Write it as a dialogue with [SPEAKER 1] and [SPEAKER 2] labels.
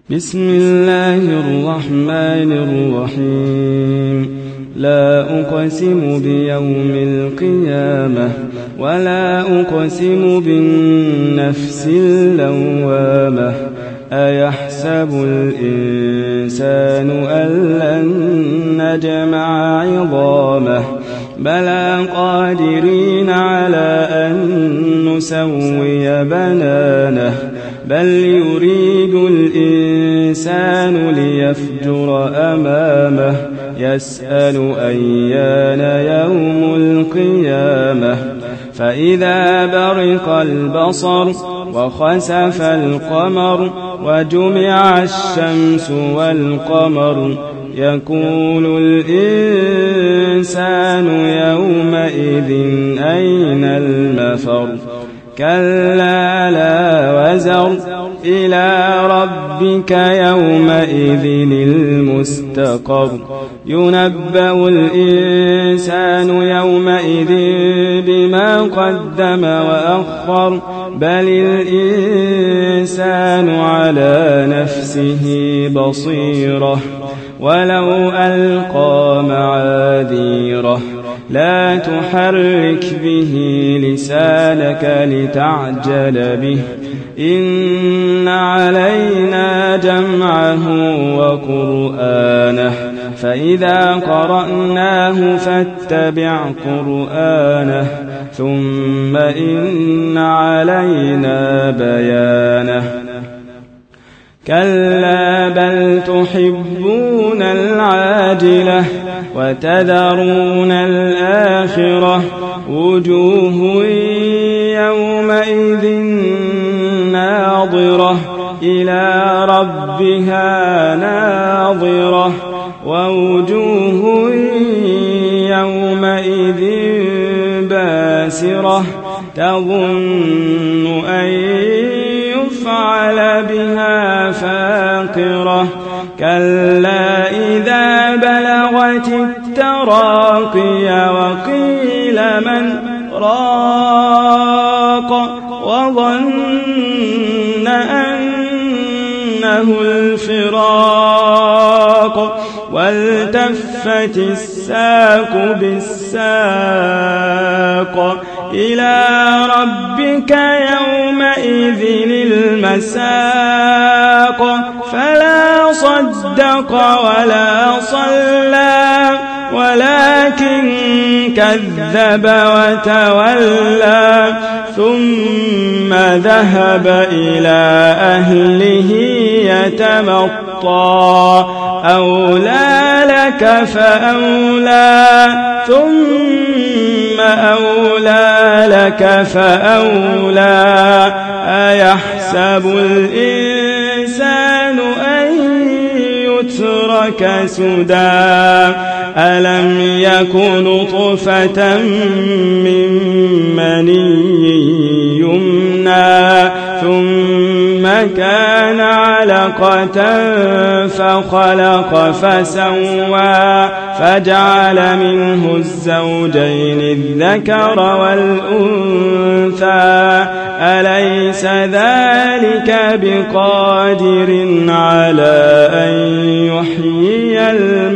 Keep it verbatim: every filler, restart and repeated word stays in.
[SPEAKER 1] بسم الله الرحمن الرحيم. لا أقسم بيوم القيامة ولا أقسم بالنفس اللوامة. أيحسب الإنسان أن لن نجمع عظامه بلى قادرين على أن نسوي بنانه بل يريد الإنسان ليفجر أمامه يسأل أيان يوم القيامة. فإذا برق البصر وخسف القمر وجمع الشمس والقمر يقول الإنسان يومئذ أين المفر. كلا لا وزر إلى ربك يومئذ المستقر. ينبأ الإنسان يومئذ بما قدم وأخر بل الإنسان على نفسه بصيرة ولو ألقى معاذيره. لا تحرك به لسانك لتعجل به إن علينا جمعه وقرآنه فإذا قرأناه فاتبع قرآنه ثم إن علينا بيانه. كلا بل تحبون العاجلة وتذرون الآخرة وجوه يومئذ ناظرة إلى ربها ناظرة ووجوه يومئذ باسرة تظن أن يفعل بها فاقرة. كلا إذا بلغت التراقي وقيل من راق وظن أنه الفراق والتفت الساق بالساق إلى ربك يومئذ المساق. فلا صدق ولا صلى ولكن كذب وتولى ثم ذهب إلى أهله يتمطى. أولى لك فأولى ثم أولى لك فأولى. أيحسب الإنسان أن يترك سدى ألم يكن نطفة من مني يمنى ثم كان علقة فخلق فسوى فجعل منه الزوجين الذكر والأنثى. أليس ذلك بقادر على أن يحيي